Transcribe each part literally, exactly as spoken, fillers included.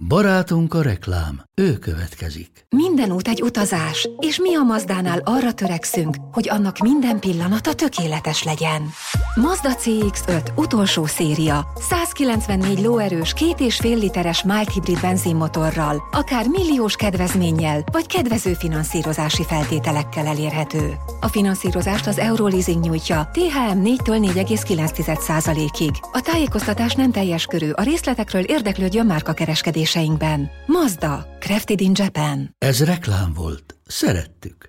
Barátunk a reklám, ő következik. Minden út egy utazás, és mi a Mazdánál arra törekszünk, hogy annak minden pillanata tökéletes legyen. Mazda cé iksz öt utolsó széria, százkilencvennégy lóerős, két és fél literes mild hibrid benzinmotorral, akár milliós kedvezménnyel, vagy kedvező finanszírozási feltételekkel elérhető. A finanszírozást az Euroleasing nyújtja té há em négytől négy egész kilenc százalékig. A tájékoztatás nem teljes körű, a részletekről érdeklődjön márkakereskedéseinkben. Mazda, crafted in Japan. Ez reklám volt. Szerettük.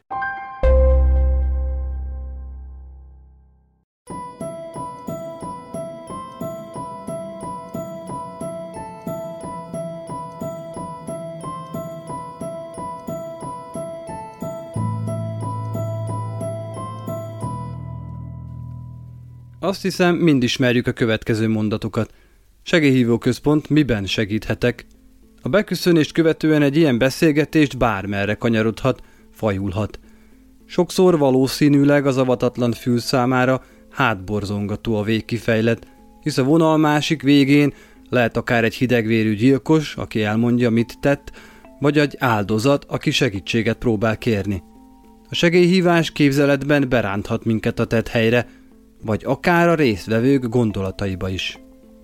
Azt hiszem, mind ismerjük a következő mondatokat. Segélyhívó központ, miben segíthetek? A beköszönést követően egy ilyen beszélgetést bármerre kanyarodhat, fajulhat. Sokszor valószínűleg az avatatlan fül számára hátborzongató a végkifejlet, hisz a vonal másik végén lehet akár egy hidegvérű gyilkos, aki elmondja, mit tett, vagy egy áldozat, aki segítséget próbál kérni. A segélyhívás képzeletben beránthat minket a tett helyre, vagy akár a résztvevők gondolataiba is.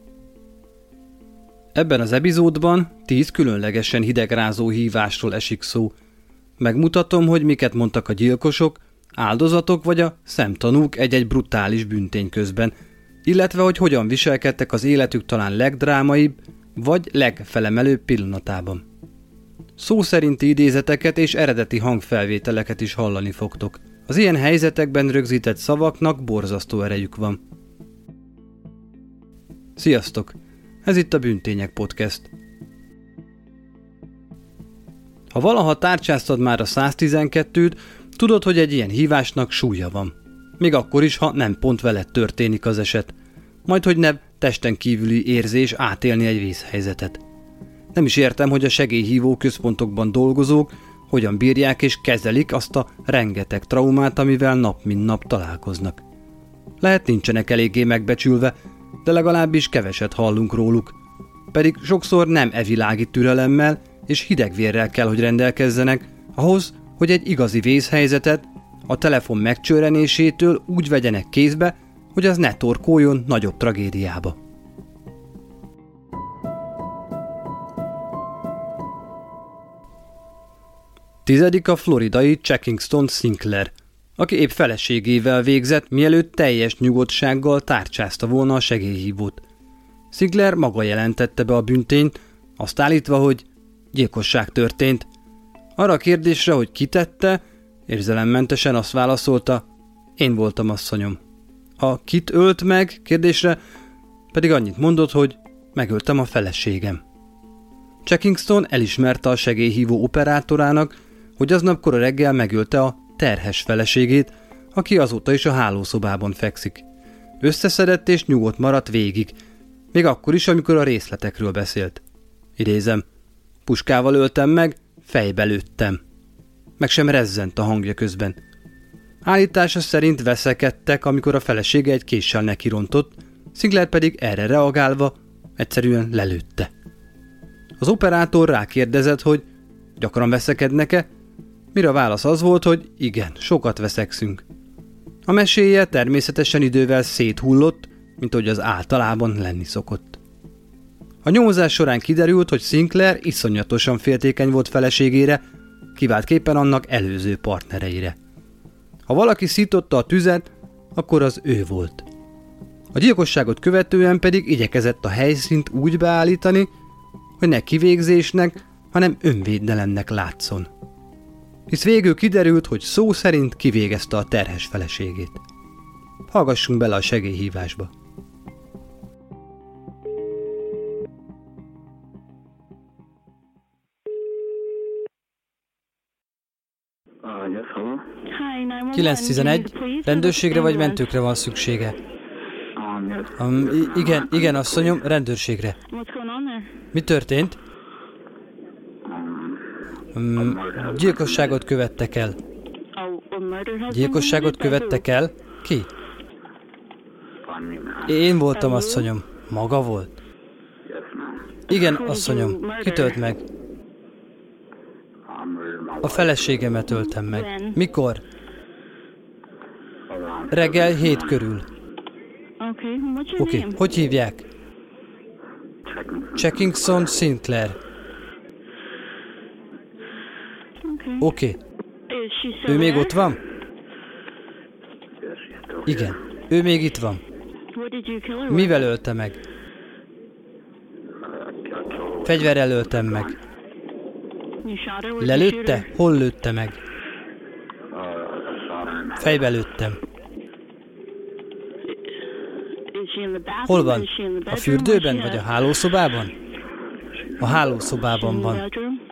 Ebben az epizódban tíz különlegesen hidegrázó hívásról esik szó. Megmutatom, hogy miket mondtak a gyilkosok, áldozatok vagy a szemtanúk egy-egy brutális bűntény közben, illetve hogy hogyan viselkedtek az életük talán legdrámaibb vagy legfelemelőbb pillanatában. Szó szerinti idézeteket és eredeti hangfelvételeket is hallani fogtok. Az ilyen helyzetekben rögzített szavaknak borzasztó erejük van. Sziasztok! Ez itt a Bűntények Podcast. Ha valaha tárcsáztad már a száztizenkettőt, tudod, hogy egy ilyen hívásnak súlya van. Még akkor is, ha nem pont veled történik az eset. Majd hogy ne testen kívüli érzés átélni egy vészhelyzetet. Nem is értem, hogy a segélyhívó központokban dolgozók hogyan bírják és kezelik azt a rengeteg traumát, amivel nap mint nap találkoznak. Lehet nincsenek eléggé megbecsülve, de legalábbis keveset hallunk róluk. Pedig sokszor nem evilági türelemmel és hidegvérrel kell, hogy rendelkezzenek, ahhoz, hogy egy igazi vészhelyzetet a telefon megcsörrenésétől úgy vegyenek kézbe, hogy az ne torkoljon nagyobb tragédiába. Tizedik a floridai Checkingston Sinclair, aki épp feleségével végzett, mielőtt teljes nyugodtsággal tárcsázta volna a segélyhívót. Sinclair maga jelentette be a bűntényt, azt állítva, hogy gyilkosság történt. Arra a kérdésre, hogy ki tette, érzelemmentesen azt válaszolta, én voltam asszonyom. A kit ölt meg kérdésre pedig annyit mondott, hogy megöltem a feleségem. Checkingston elismerte a segélyhívó operátorának, hogy aznap kora reggel megölte a terhes feleségét, aki azóta is a hálószobában fekszik. Összeszedett és nyugodt maradt végig, még akkor is, amikor a részletekről beszélt. Idézem, puskával öltem meg, fejbe lőttem. Meg sem rezzent a hangja közben. Állítása szerint veszekedtek, amikor a felesége egy késsel nekirontott, Sinclair pedig erre reagálva egyszerűen lelőtte. Az operátor rákérdezett, hogy gyakran veszekednek-e, mire a válasz az volt, hogy igen, sokat veszekszünk. A meséje természetesen idővel széthullott, mint ahogy az általában lenni szokott. A nyomozás során kiderült, hogy Sinclair iszonyatosan féltékeny volt feleségére, kiváltképpen annak előző partnereire. Ha valaki szította a tüzet, akkor az ő volt. A gyilkosságot követően pedig igyekezett a helyszínt úgy beállítani, hogy ne kivégzésnek, hanem önvédelemnek látszon. Hisz végül kiderült, hogy szó szerint kivégezte a terhes feleségét. Hallgassunk bele a segélyhívásba. kilenc tizenegy. Rendőrségre vagy mentőkre van szüksége? Um, igen, igen, asszonyom, rendőrségre. Mi történt? Um, gyilkosságot követtek el. Gyilkosságot követtek el? Ki? Én voltam, asszonyom. Maga volt? Igen, asszonyom, kitölt meg? A feleségemet öltem meg. Mikor? Reggel hét körül. Oké, okay. Hogy hívják? Checkington Sinclair. Oké. Okay. Ő még ott van? Igen, ő még itt van. Mivel ölte meg? Fegyverrel öltem meg. Lelőtte? Hol lőtte meg? Fejbe lőttem. Hol van? A fürdőben vagy a hálószobában? A hálószobában van.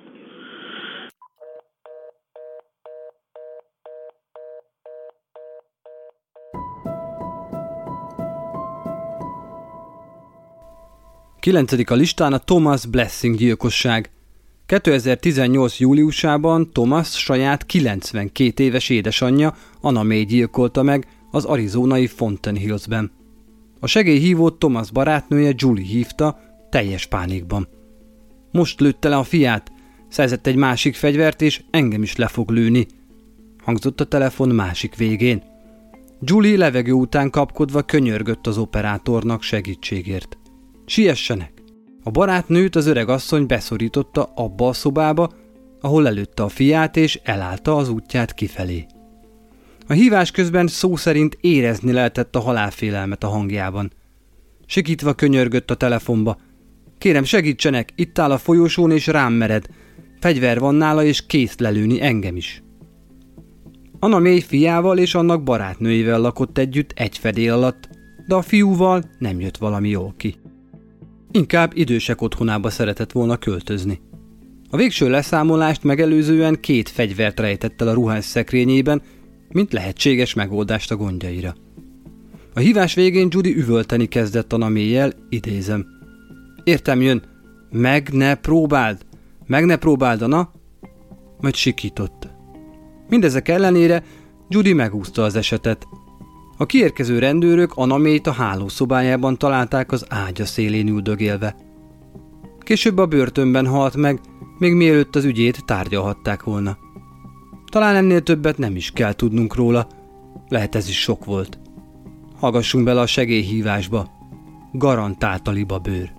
Kilencedik a listán a Thomas Blessing gyilkosság. kétezer-tizennyolc júliusában Thomas saját kilencvenkét éves édesanyja Anna May gyilkolta meg az arizonai Fountain Hillsben. A segélyhívót Thomas barátnője Julie hívta teljes pánikban. Most lőtte le a fiát, szerzett egy másik fegyvert és engem is le fog lőni, hangzott a telefon másik végén. Julie levegő után kapkodva könyörgött az operátornak segítségért. Siessenek! A barátnőt az öreg asszony beszorította abba a szobába, ahol lelőtte a fiát és elállta az útját kifelé. A hívás közben szó szerint érezni lehetett a halálfélelmet a hangjában. Sikítva könyörgött a telefonba. Kérem, segítsenek, itt áll a folyosón és rám mered. Fegyver van nála és kész lelőni engem is. Anna May fiával és annak barátnőivel lakott együtt egy fedél alatt, de a fiúval nem jött valami jól ki. Inkább idősek otthonába szeretett volna költözni. A végső leszámolást megelőzően két fegyvert rejtett el a ruhás szekrényében, mint lehetséges megoldást a gondjaira. A hívás végén Judy üvölteni kezdett Anna May-jel, idézem. Értem jön, meg ne próbáld, meg ne próbáld, Anna, majd sikított. Mindezek ellenére Judy megúszta az esetet. A kiérkező rendőrök Anna May-t a hálószobájában találták az ágya szélén üldögélve. Később a börtönben halt meg, még mielőtt az ügyét tárgyalhatták volna. Talán ennél többet nem is kell tudnunk róla, lehet ez is sok volt. Hallgassunk bele a segélyhívásba. Garantált a libabőr.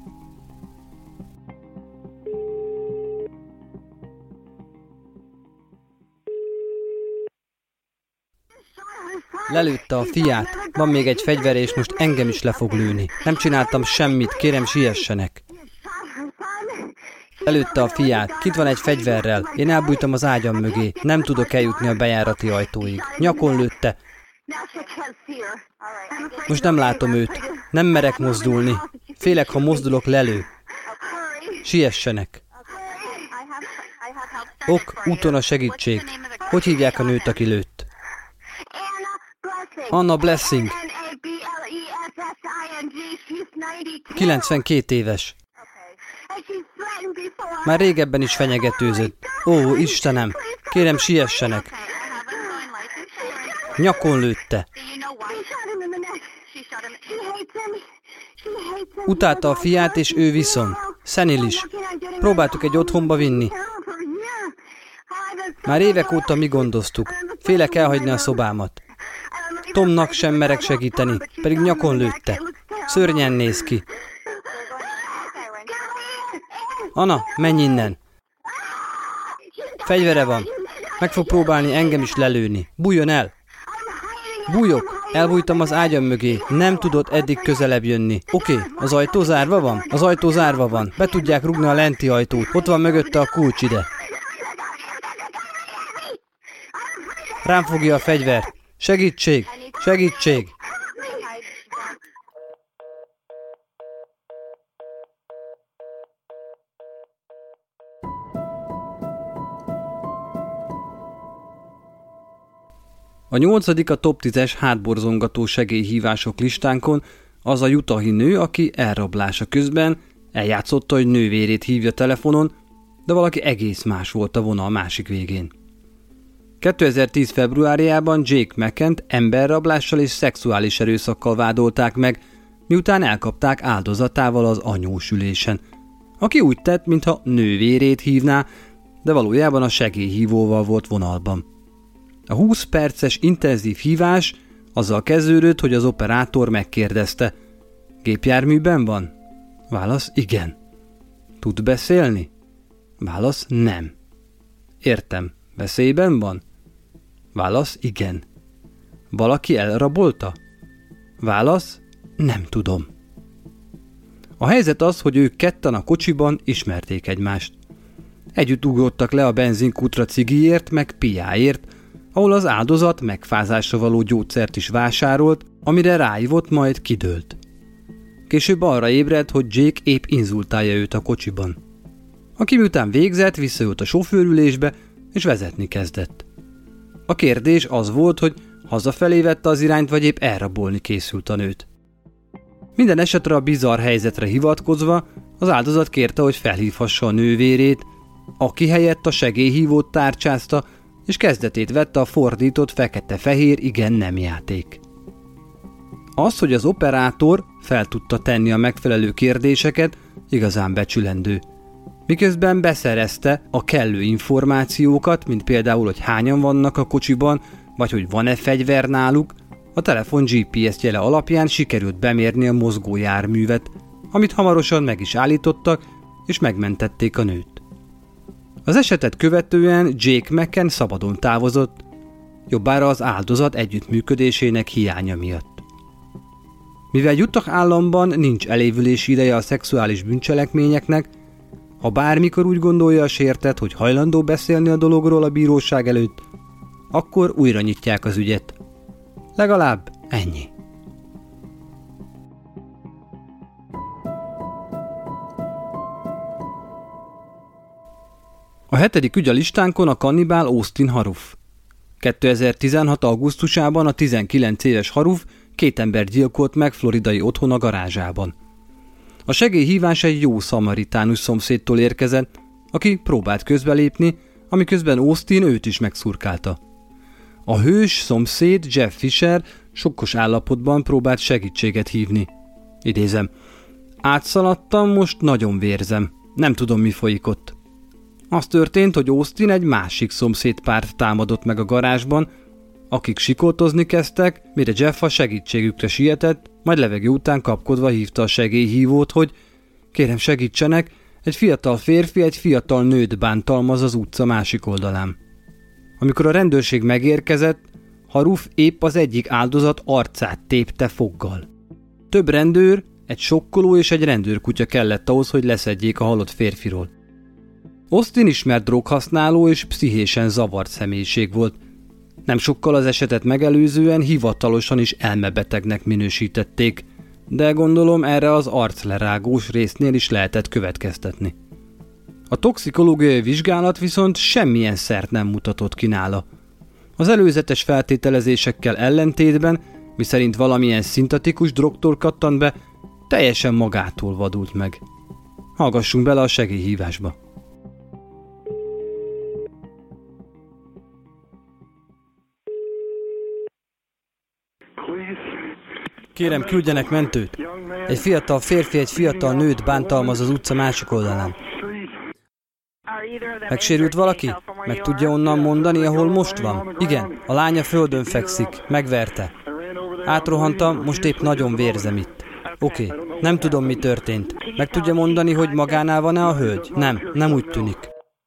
Lelőtte a fiát, van még egy fegyver és most engem is le fog lőni. Nem csináltam semmit, kérem siessenek. Lelőtte a fiát, kint van egy fegyverrel, én elbújtam az ágyam mögé, nem tudok eljutni a bejárati ajtóig. Nyakon lőtte. Most nem látom őt, nem merek mozdulni, félek, ha mozdulok, lelő. Siessenek. Ok, úton a segítség. Hogy hívják a nőt, aki lőtt? Anna Blessing. kilencvenkét éves. Már régebben is fenyegetőzött. Ó, Istenem, kérem siessenek. Nyakon lőtte. Utálta a fiát, és ő viszont. Szenil is. Próbáltuk egy otthonba vinni. Már évek óta mi gondoztuk. Félek elhagyni a szobámat. Tomnak sem merek segíteni, pedig nyakon lőtte. Szörnyen néz ki. Anna, menj innen. Fegyvere van. Meg fog próbálni engem is lelőni. Bújjon el. Bújok. Elbújtam az ágyam mögé. Nem tudott eddig közelebb jönni. Oké, okay, az ajtó zárva van? Az ajtó zárva van. Be tudják rugni a lenti ajtót. Ott van mögötte a kulcs ide. Rám fogja a fegyvert. Segítség! Segítség! A nyolcadik a top tízes hátborzongató segélyhívások listánkon az a utahi nő, aki elrablása közben eljátszotta, hogy nővérét hívja telefonon, de valaki egész más volt a vonal másik végén. kétezer-tíz februárjában Jake McCann-t emberrablással és szexuális erőszakkal vádolták meg, miután elkapták áldozatával az anyósülésen. aki úgy tett, mintha nővérét hívná, de valójában a segélyhívóval volt vonalban. A húsz perces intenzív hívás azzal kezdődött, hogy az operátor megkérdezte: gépjárműben van? Válasz: igen. Tud beszélni? Válasz: nem. Értem. Veszélyben van? Válasz: igen. Valaki elrabolta? Válasz: nem tudom. A helyzet az, hogy ők ketten a kocsiban ismerték egymást. Együtt ugrottak le a benzinkútra cigiért, meg piáért, ahol az áldozat megfázásra való gyógyszert is vásárolt, amire ráívott, majd kidőlt. Később arra ébredt, hogy Jake épp inzultálja őt a kocsiban. Aki miután végzett, visszajött a sofőrülésbe, és vezetni kezdett. A kérdés az volt, hogy hazafelé vette az irányt, vagy épp elrabolni készült a nőt. Minden esetre a bizarr helyzetre hivatkozva az áldozat kérte, hogy felhívhassa a nővérét, aki helyett a segélyhívót tárcsázta, és kezdetét vette a fordított fekete-fehér igen-nem játék. Az, hogy az operátor fel tudta tenni a megfelelő kérdéseket, igazán becsülendő. Miközben beszerezte a kellő információkat, mint például, hogy hányan vannak a kocsiban, vagy hogy van-e fegyver náluk, a telefon gé pé es jele alapján sikerült bemérni a mozgó járművet, amit hamarosan meg is állítottak, és megmentették a nőt. Az esetet követően Jake McCann szabadon távozott, jobbára az áldozat együttműködésének hiánya miatt. Mivel Utah államban nincs elévülési ideje a szexuális bűncselekményeknek, ha bármikor úgy gondolja a sértett, hogy hajlandó beszélni a dologról a bíróság előtt, akkor újra nyitják az ügyet. Legalább ennyi. A hetedik ügy a listánkon a kannibál Austin Haruf. kétezer-tizenhat. augusztusában a tizenkilenc éves Haruf két embert gyilkolt meg floridai otthona garázsában. A segélyhívás egy jó szamaritánus szomszédtól érkezett, aki próbált közbelépni, amiközben Austin őt is megszurkálta. A hős szomszéd Jeff Fisher sokkos állapotban próbált segítséget hívni. Idézem: átszaladtam, most nagyon vérzem, nem tudom, mi folyik ott. Az történt, hogy Austin egy másik szomszédpárt támadott meg a garázsban, akik sikoltozni kezdtek, mire Jeff a segítségükre sietett, majd levegő után kapkodva hívta a segélyhívót, hogy kérem, segítsenek, egy fiatal férfi egy fiatal nőt bántalmaz az utca másik oldalán. Amikor a rendőrség megérkezett, Haruf épp az egyik áldozat arcát tépte foggal. Több rendőr, egy sokkoló és egy rendőrkutya kellett ahhoz, hogy leszedjék a halott férfiról. Austin ismert droghasználó és pszichésen zavart személyiség volt. Nem sokkal az esetet megelőzően hivatalosan is elmebetegnek minősítették, de gondolom erre az arclerágós résznél is lehetett következtetni. A toxikológiai vizsgálat viszont semmilyen szert nem mutatott ki nála. Az előzetes feltételezésekkel ellentétben, miszerint valamilyen szintetikus drogtól kattant be, teljesen magától vadult meg. Hallgassunk bele a segélyhívásba. Kérem, küldjenek mentőt. Egy fiatal férfi egy fiatal nőt bántalmaz az utca másik oldalán. Megsérült valaki? Meg tudja onnan mondani, ahol most van? Igen, a lánya földön fekszik, megverte. Átrohantam, most épp nagyon vérzem itt. Oké, okay. Nem tudom, mi történt. Meg tudja mondani, hogy magánál van-e a hölgy? Nem, nem úgy tűnik.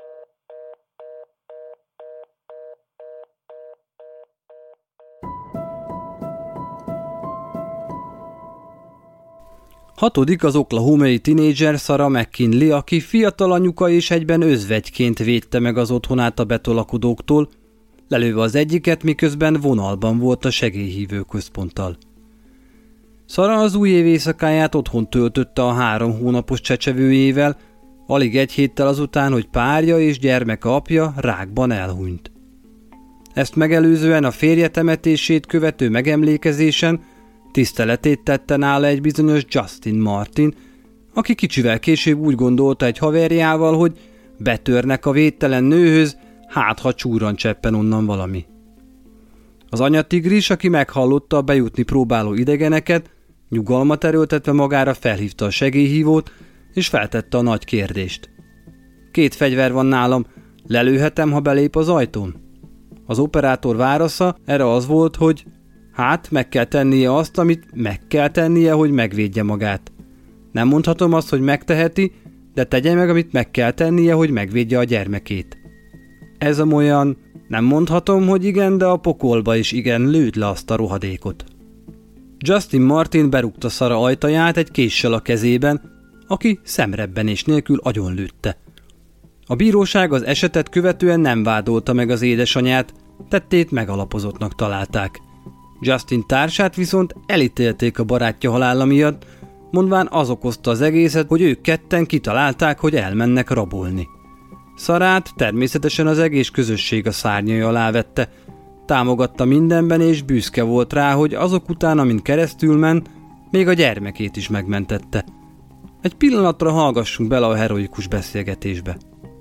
Hatodik az oklahomai tinédzser Sarah McKinley, aki fiatal anyuka és egyben özvegyként védte meg az otthonát a betolakodóktól, lelőve az egyiket, miközben vonalban volt a segélyhívő központtal. Sarah az új év éjszakáját otthon töltötte a három hónapos csecsevőjével, alig egy héttel azután, hogy párja és gyermeke apja rákban elhunyt. Ezt megelőzően a férje temetését követő megemlékezésen tiszteletét tette nála egy bizonyos Justin Martin, aki kicsivel később úgy gondolta egy haverjával, hogy betörnek a védtelen nőhöz, hát ha csúran cseppen onnan valami. Az anyatigris, aki meghallotta a bejutni próbáló idegeneket, nyugalmat erőltetve magára felhívta a segélyhívót, és feltette a nagy kérdést. Két fegyver van nálam, lelőhetem, ha belép az ajtón? Az operátor válasza erre az volt, hogy hát meg kell tennie azt, amit meg kell tennie, hogy megvédje magát. Nem mondhatom azt, hogy megteheti, de tegye meg, amit meg kell tennie, hogy megvédje a gyermekét. Ez amolyan, nem mondhatom, hogy igen, de a pokolba is igen, lőd le azt a rohadékot. Justin Martin berúgta Sara ajtaját egy késsel a kezében, aki szemrebbenés nélkül agyonlőtte. A bíróság az esetet követően nem vádolta meg az édesanyját, tettét megalapozottnak találták. Justin társát viszont elítélték a barátja halála miatt, mondván az okozta az egészet, hogy ők ketten kitalálták, hogy elmennek rabolni. Sarát természetesen az egész közösség a szárnyai alá vette, támogatta mindenben és büszke volt rá, hogy azok után, amin keresztül ment, még a gyermekét is megmentette. Egy pillanatra hallgassunk bele a heroikus beszélgetésbe.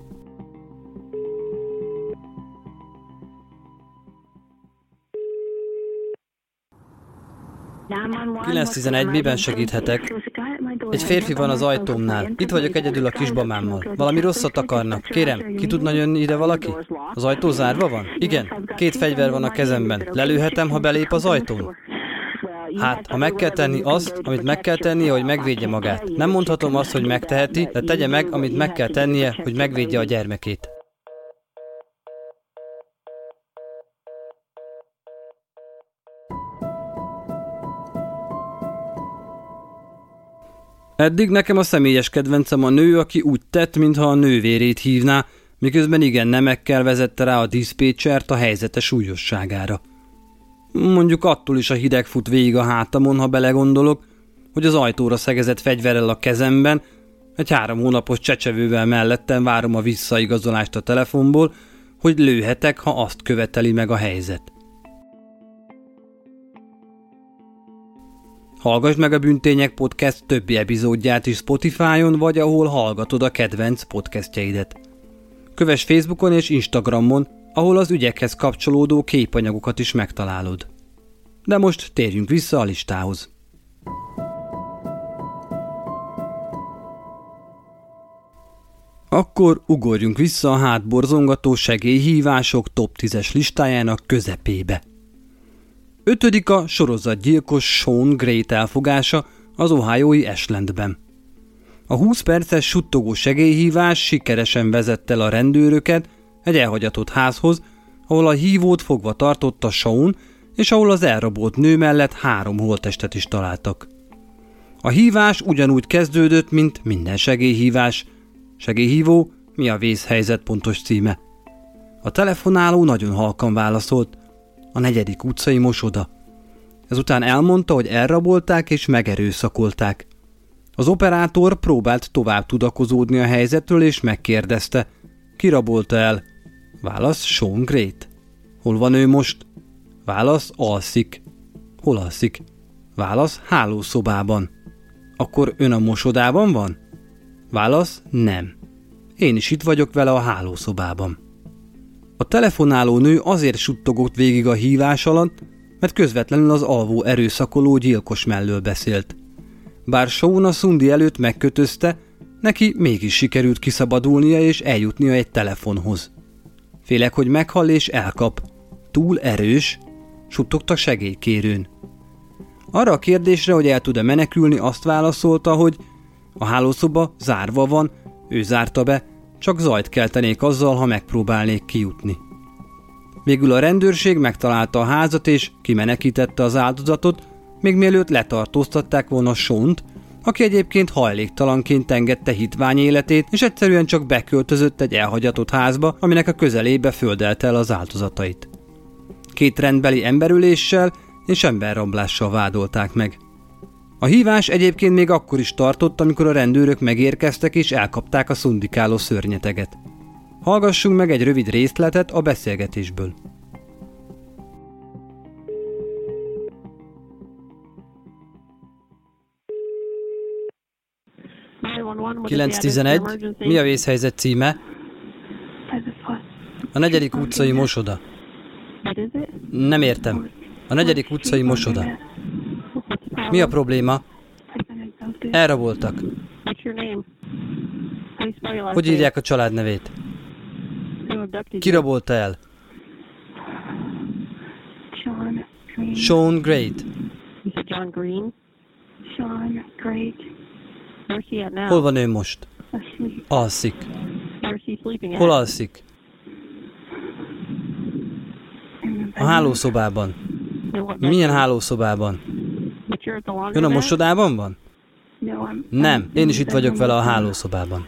kilenc tizenegy, miben segíthetek? Egy férfi van az ajtómnál. Itt vagyok egyedül a kisbamámmal. Valami rosszat akarnak. Kérem, ki tudna jönni ide valaki? Az ajtó zárva van? Igen. Két fegyver van a kezemben. Lelőhetem, ha belép az ajtón? Hát, ha meg kell tenni azt, amit meg kell tennie, hogy megvédje magát. Nem mondhatom azt, hogy megteheti, de tegye meg, amit meg kell tennie, hogy megvédje a gyermekét. Eddig nekem a személyes kedvencem a nő, aki úgy tett, mintha a nővérét hívná, miközben igen nemekkel vezette rá a diszpécsert a helyzete súlyosságára. Mondjuk attól is a hideg fut végig a hátamon, ha belegondolok, hogy az ajtóra szegezett fegyverrel a kezemben, egy három hónapos csecsevővel mellettem várom a visszaigazolást a telefonból, hogy lőhetek, ha azt követeli meg a helyzet. Hallgass meg a Bűntények Podcast többi epizódját is Spotify-on, vagy ahol hallgatod a kedvenc podcastjeidet. Kövess Facebookon és Instagramon, ahol az ügyekhez kapcsolódó képanyagokat is megtalálod. De most térjünk vissza a listához. Akkor ugorjunk vissza a hátborzongató segélyhívások top tízes listájának közepébe. Ötödik a sorozatgyilkos Shaun Gray elfogása az ohiói Ashlandben. A húsz perces suttogó segélyhívás sikeresen vezette el a rendőröket egy elhagyatott házhoz, ahol a hívót fogva tartotta Shaun, és ahol az elrabolt nő mellett három holttestet is találtak. A hívás ugyanúgy kezdődött, mint minden segélyhívás. Segélyhívó, mi a vészhelyzet pontos címe. A telefonáló nagyon halkan válaszolt: a negyedik utcai mosoda. Ezután elmondta, hogy elrabolták és megerőszakolták. Az operátor próbált tovább tudakozódni a helyzetről és megkérdezte: ki rabolta el? Válasz: Shaun Gray-t. Hol van ő most? Válasz: alszik. Hol alszik? Válasz: hálószobában. Akkor ön a mosodában van? Válasz: nem. Én is itt vagyok vele a hálószobában. A telefonáló nő azért suttogott végig a hívás alatt, mert közvetlenül az alvó erőszakoló gyilkos mellől beszélt. Bár Shaun a szundi előtt megkötözte, neki mégis sikerült kiszabadulnia és eljutnia egy telefonhoz. Félek, hogy meghall és elkap. Túl erős, suttogta segélykérőn. Arra a kérdésre, hogy el tud-e menekülni, azt válaszolta, hogy a hálószoba zárva van, ő zárta be, csak zajt keltenék azzal, ha megpróbálnék kijutni. Végül a rendőrség megtalálta a házat és kimenekítette az áldozatot, még mielőtt letartóztatták volna Shaunt, aki egyébként hajléktalanként engedte hitvány életét, és egyszerűen csak beköltözött egy elhagyatott házba, aminek a közelébe földelte el az áldozatait. Két rendbeli emberöléssel és emberrablással vádolták meg. A hívás egyébként még akkor is tartott, amikor a rendőrök megérkeztek és elkapták a szundikáló szörnyeteget. Hallgassunk meg egy rövid részletet a beszélgetésből. kilenc tizenegy, mi a vészhelyzet címe? A negyedik utcai mosoda. Nem értem. A negyedik utcai mosoda. Mi a probléma? Elraboltak. Hogy írják a család nevét? Ki rabolta el? Sean Great. John Green. Sean Great. Where's he at now? Hol van ő most? Asleep. Alszik. Where's he sleeping at? Hol alszik? A hálószobában. Milyen hálószobában? But you're at the Ön a laundromat? mosodában van? No, I'm. Nem, én is itt vagyok vele a hálószobában.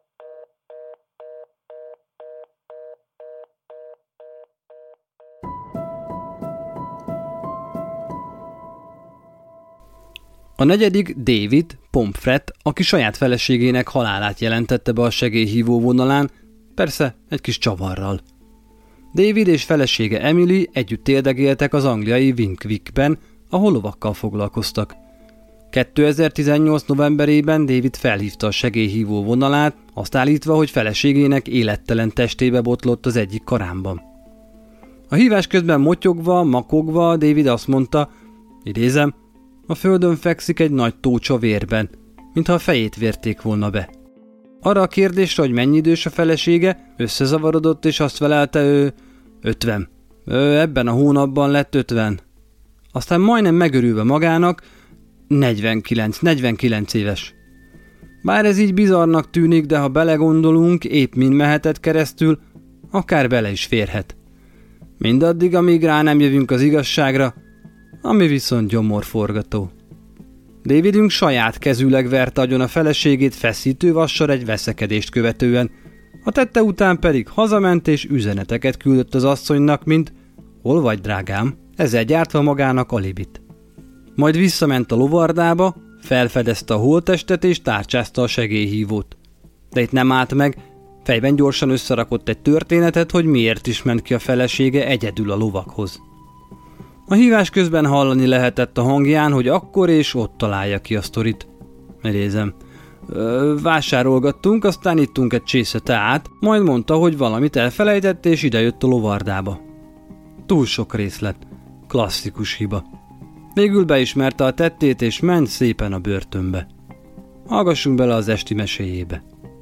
A negyedik David Pomfret, aki saját feleségének halálát jelentette be a segélyhívó vonalán, persze egy kis csavarral. David és felesége Emily együtt éldegéltek az angliai Winkwickben, ahol lovakkal foglalkoztak. kétezer-tizennyolc novemberében David felhívta a segélyhívó vonalát, azt állítva, hogy feleségének élettelen testébe botlott az egyik karámban. A hívás közben motyogva, makogva David azt mondta, idézem, a földön fekszik egy nagy tócsa vérben, mintha a fejét vérték volna be. Arra a kérdésre, hogy mennyi idős a felesége, összezavarodott és azt felelte, ő ötven. Ő ebben a hónapban lett ötven. Aztán majdnem megörülve magának, negyvenkilenc, negyvenkilenc éves. Bár ez így bizarrnak tűnik, de ha belegondolunk, épp mind mehetett keresztül, akár bele is férhet. Mindaddig, amíg rá nem jövünk az igazságra, ami viszont gyomorforgató. Davidünk saját kezűleg verte agyon a feleségét feszítő vassal egy veszekedést követően, a tette után pedig hazament és üzeneteket küldött az asszonynak, mint hol vagy, drágám, ezzel gyártva magának alibit. Majd visszament a lovardába, felfedezte a holttestet és tárcsázta a segélyhívót. De itt nem állt meg, fejben gyorsan összerakott egy történetet, hogy miért is ment ki a felesége egyedül a lovakhoz. A hívás közben hallani lehetett a hangján, hogy akkor és ott találja ki a sztorit. Idézem. Vásárolgattunk, aztán ittunk egy csésze teát, majd mondta, hogy valamit elfelejtett és idejött a lovardába. Túl sok részlet. Klasszikus hiba. Végül beismerte a tettét és ment szépen a börtönbe. Hallgassunk bele az esti meséjébe.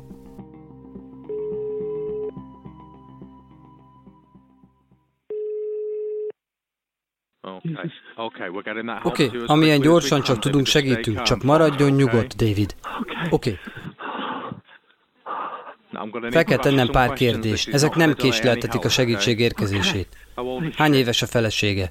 Oké, okay, amilyen gyorsan csak tudunk, segítünk, csak maradjon nyugodt, David. Oké. Okay. Fel kell tennem pár kérdést, ezek nem késleltetik a segítség érkezését. Hány éves a felesége?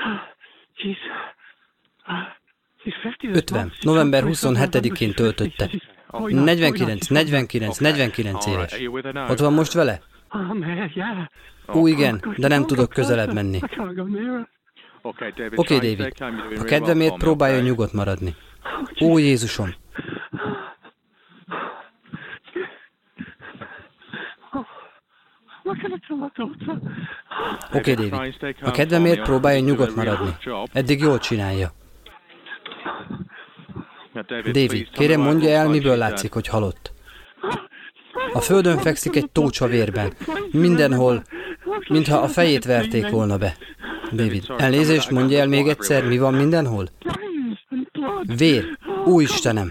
ötven. november huszonhetedikén töltötte. negyvenkilenc, negyvenkilenc, negyvenkilenc éves. Ott van most vele? Ó, igen, de nem tudok közelebb menni. Oké, okay, David, a kedvemért próbáljon nyugodt maradni. Ó, Jézusom! Oké, okay, David, a kedvemért próbáljon nyugodt maradni. Eddig jól csinálja. David, kérem mondja el, miből látszik, hogy halott. A földön fekszik egy tócsa vérben. Mindenhol, mintha a fejét verték volna be. David, elnézést, mondja el még egyszer, mi van mindenhol? Vér. Ó, Istenem!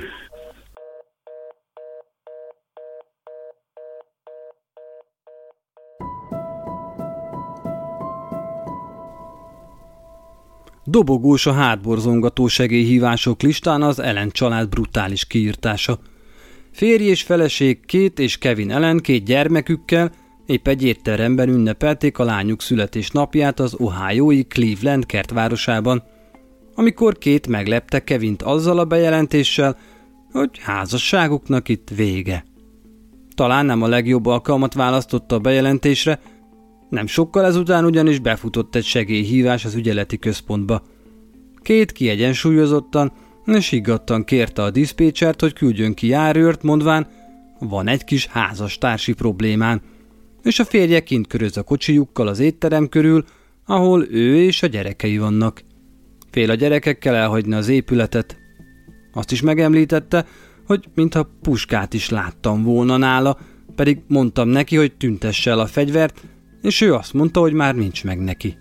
Dobogós a hátborzongató segélyhívások listán az Allen család brutális kiirtása. Férj és feleség Kate és Kevin Allen két gyermekükkel épp egy étteremben ünnepelték a lányuk születésnapját az ohiói Cleveland kertvárosában, amikor Kate meglepte Kevint azzal a bejelentéssel, hogy házasságuknak itt vége. Talán nem a legjobb alkalmat választotta a bejelentésre, nem sokkal ezután ugyanis befutott egy segélyhívás az ügyeleti központba. Kate kiegyensúlyozottan és higgadtan kérte a diszpécsert, hogy küldjön ki járőrt, mondván, van egy kis házastársi problémán, és a férje kint köröz a kocsijukkal az étterem körül, ahol ő és a gyerekei vannak. Fél a gyerekekkel elhagyni az épületet. Azt is megemlítette, hogy mintha puskát is láttam volna nála, pedig mondtam neki, hogy tüntesse el a fegyvert, és ő azt mondta, hogy már nincs meg neki.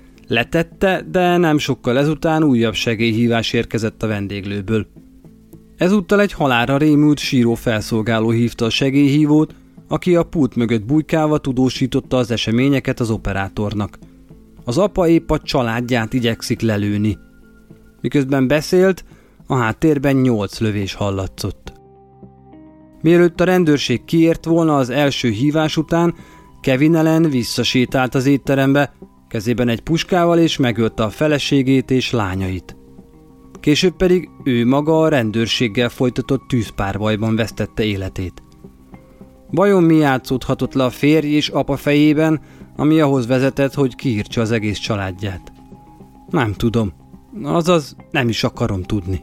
Letette, de nem sokkal ezután újabb segélyhívás érkezett a vendéglőből. Ezúttal egy halálra rémült síró felszolgáló hívta a segélyhívót, aki a pult mögött bujkálva tudósította az eseményeket az operátornak. Az apa épp a családját igyekszik lelőni. Miközben beszélt, a háttérben nyolc lövés hallatszott. Mielőtt a rendőrség kiért volna az első hívás után, Kevin Allen visszasétált az étterembe, kezében egy puskával, és megölte a feleségét és lányait. Később pedig ő maga a rendőrséggel folytatott tűzpárbajban vesztette életét. Vajon mi játszódhatott le a férj és apa fejében, ami ahhoz vezetett, hogy kiírtsa az egész családját? Nem tudom. Azaz nem is akarom tudni.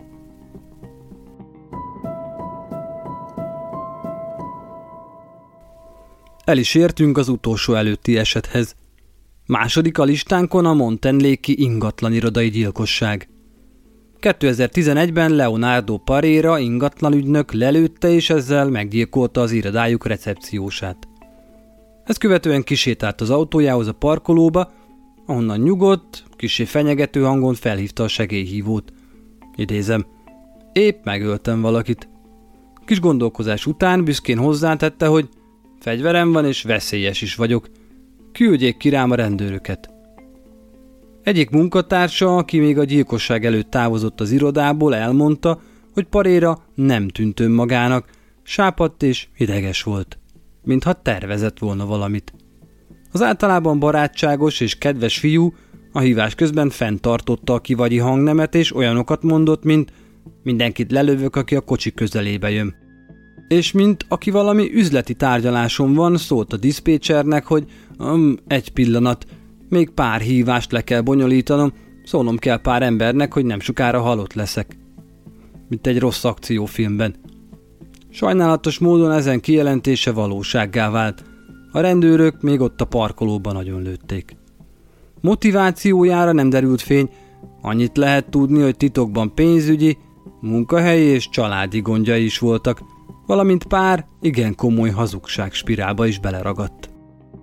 El is értünk az utolsó előtti esethez. Második a listánkon a Mountain Lake-i ingatlanirodai gyilkosság. kétezer-tizenegyben Leonardo Parera ingatlanügynök lelőtte és ezzel meggyilkolta az irodájuk recepciósát. Ezt követően kisétált az autójához a parkolóba, ahonnan nyugodt, kissé fenyegető hangon felhívta a segélyhívót. Idézem, épp megöltem valakit. Kis gondolkozás után büszkén hozzátette, hogy fegyverem van és veszélyes is vagyok. Küldjék ki rám a rendőröket. Egyik munkatársa, aki még a gyilkosság előtt távozott az irodából, elmondta, hogy Parera nem tűnt önmagának, sápadt és ideges volt, mintha tervezett volna valamit. Az általában barátságos és kedves fiú a hívás közben fenntartotta a kivagyi hangnemet, és olyanokat mondott, mint mindenkit lelövök, aki a kocsi közelébe jön. És mint aki valami üzleti tárgyaláson van, szólt a diszpécsernek, hogy um, egy pillanat, még pár hívást le kell bonyolítanom, szólnom kell pár embernek, hogy nem sokára halott leszek. Mint egy rossz akciófilmben. Sajnálatos módon ezen kijelentése valósággá vált. A rendőrök még ott a parkolóban nagyon lőtték. Motivációjára nem derült fény, annyit lehet tudni, hogy titokban pénzügyi, munkahelyi és családi gondjai is voltak, valamint pár igen komoly hazugság spirálba is beleragadt.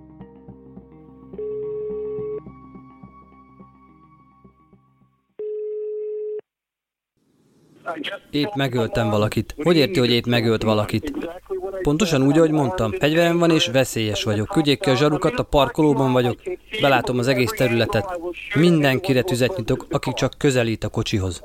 Épp megöltem valakit. Hogy érti, hogy épp megölt valakit? Pontosan úgy, ahogy mondtam. Fegyverem van és veszélyes vagyok. Küldjék ki a zsarukat, a parkolóban vagyok. Belátom az egész területet. Mindenkire tüzet nyitok, aki csak közelít a kocsihoz.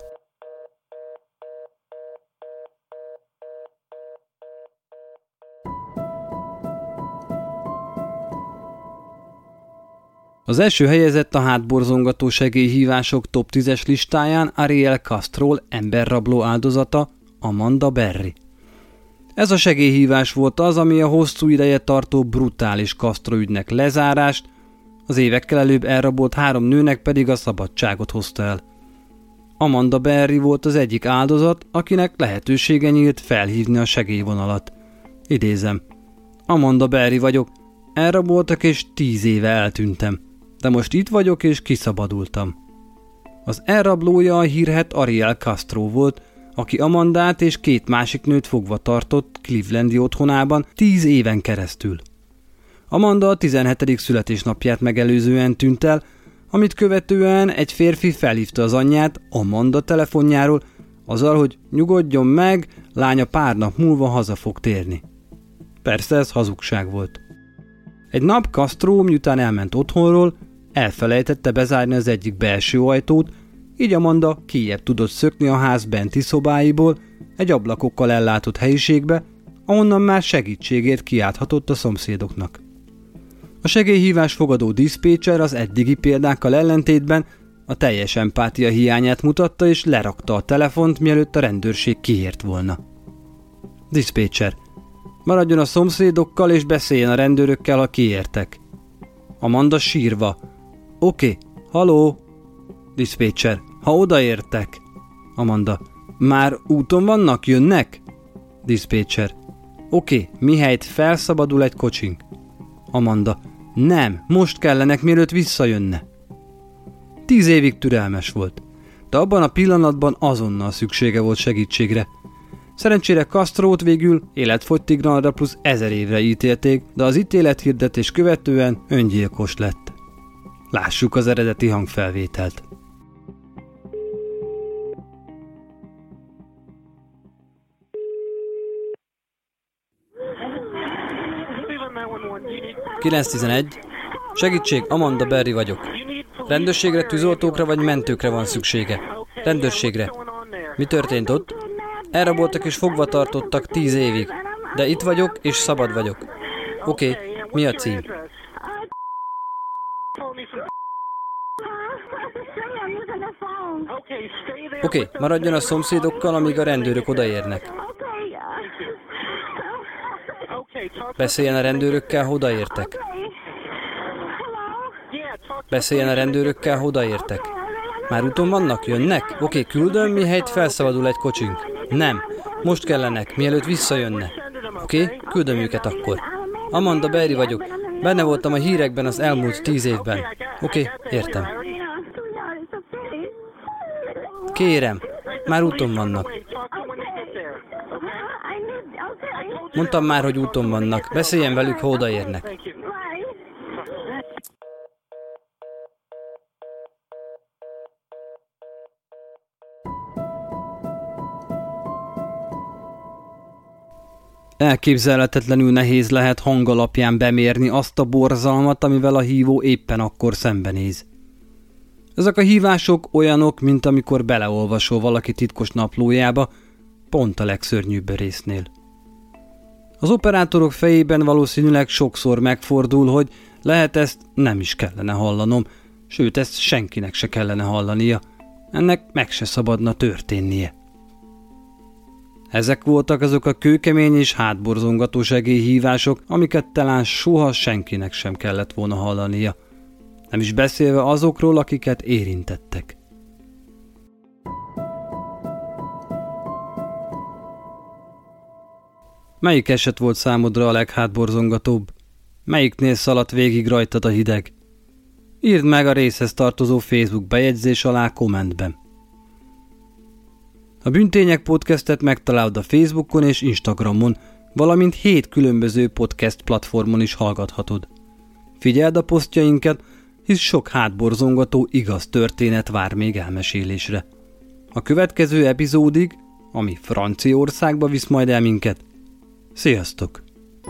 Az első helyezett a hátborzongató segélyhívások top tízes listáján Ariel Castro emberrabló áldozata, Amanda Berry. Ez a segélyhívás volt az, ami a hosszú ideje tartó brutális Castro ügynek lezárást, az évekkel előbb elrabolt három nőnek pedig a szabadságot hozta el. Amanda Berry volt az egyik áldozat, akinek lehetősége nyílt felhívni a segélyvonalat. Idézem, Amanda Berry vagyok, elraboltak és tíz éve eltűntem. De most itt vagyok és kiszabadultam. Az elrablója a hírhedt Ariel Castro volt, aki Amandát és két másik nőt fogva tartott Clevelandi otthonában tíz éven keresztül. Amanda a tizenhetedik születésnapját megelőzően tűnt el, amit követően egy férfi felhívta az anyját Amanda telefonjáról, azzal, hogy nyugodjon meg, lánya pár nap múlva haza fog térni. Persze ez hazugság volt. Egy nap Castro, miután elment otthonról, elfelejtette bezárni az egyik belső ajtót, így Amanda kijebb tudott szökni a ház benti szobáiból egy ablakokkal ellátott helyiségbe, ahonnan már segítségért kiálthatott a szomszédoknak. A segélyhívás fogadó diszpécser az eddigi példákkal ellentétben a teljes empátia hiányát mutatta és lerakta a telefont, mielőtt a rendőrség kiért volna. Diszpécser. Maradjon a szomszédokkal és beszéljen a rendőrökkel, ha kiértek. Amanda sírva. Oké, okay. Haló? Diszpécser. Ha odaértek. Amanda. Már úton vannak, jönnek? Diszpécser. Oké, okay. Mihelyt felszabadul egy kocsink. Amanda. Nem, most kellenek, mielőtt visszajönne. Tíz évig türelmes volt, de abban a pillanatban azonnal szüksége volt segítségre. Szerencsére Castrót végül életfogytiglanra plusz ezer évre ítélték, de az ítélethirdetés követően öngyilkos lett. Lássuk az eredeti hangfelvételt. kilenc tizenegy. Segítség, Amanda Berry vagyok. Rendőrségre, tűzoltókra vagy mentőkre van szüksége? Rendőrségre. Mi történt ott? Elraboltak és fogva tartottak tíz évig. De itt vagyok és szabad vagyok. Oké, okay. Mi a cím? Oké, okay. Maradjon a szomszédokkal, amíg a rendőrök odaérnek. Beszéljen a rendőrökkel, ha odaértek. Beszéljen a rendőrökkel, ha odaértek. Már úton vannak? Jönnek? Oké, okay, küldöm, mihelyt felszabadul egy kocsink. Nem, most kellenek, mielőtt visszajönne. Oké, okay, küldöm őket akkor. Amanda Berry vagyok. Benne voltam a hírekben az elmúlt tíz évben. Oké, okay, értem. Kérem, már úton vannak. Mondtam már, hogy úton vannak. Beszéljen velük, ha odaérnek. Elképzelhetetlenül nehéz lehet hang alapján bemérni azt a borzalmat, amivel a hívó éppen akkor szembenéz. Ezek a hívások olyanok, mint amikor beleolvasol valaki titkos naplójába, pont a legszörnyűbb résznél. Az operátorok fejében valószínűleg sokszor megfordul, hogy lehet ezt nem is kellene hallanom, sőt ezt senkinek se kellene hallania, ennek meg se szabadna történnie. Ezek voltak azok a kőkemény és hátborzongató segélyhívások, amiket talán soha senkinek sem kellett volna hallania, nem is beszélve azokról, akiket érintettek. Melyik eset volt számodra a leghátborzongatóbb? Melyiknél szaladt végig rajtad a hideg? Írd meg a részhez tartozó Facebook bejegyzés alá kommentben. A Bűntények podcastet megtalálod a Facebookon és Instagramon, valamint hét különböző podcast platformon is hallgathatod. Figyeld a posztjainkat, hisz sok hátborzongató igaz történet vár még elmesélésre. A következő epizódig, ami Franciaországba visz majd el minket. Sziasztok!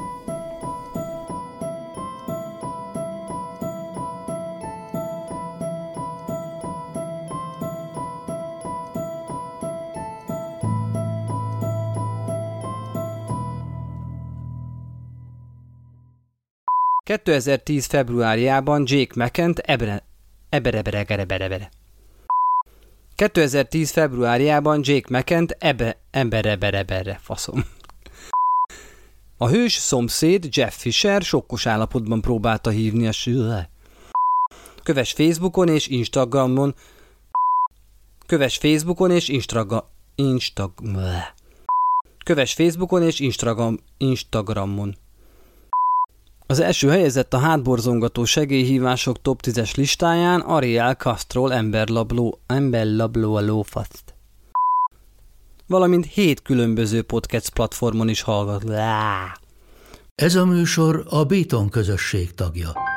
kétezer-tíz februárjában Jake McKent ebre... ebereberegereberebere. kétezer-tíz februárjában Jake McKent ebe... embereberebere faszom. A hős szomszéd Jeff Fisher sokkos állapotban próbálta hívni a sűle. Kövess Facebookon és Instagramon. Kövess Facebookon és Instagram... Instag... Kövess Facebookon és Instagram... Instagramon. Az első helyezett a hátborzongató segélyhívások top tízes listáján Ariel Castrol emberlabló, emberlabló a lófaszt. Valamint hét különböző podcast platformon is hallgat. Ez a műsor a Béton közösség tagja.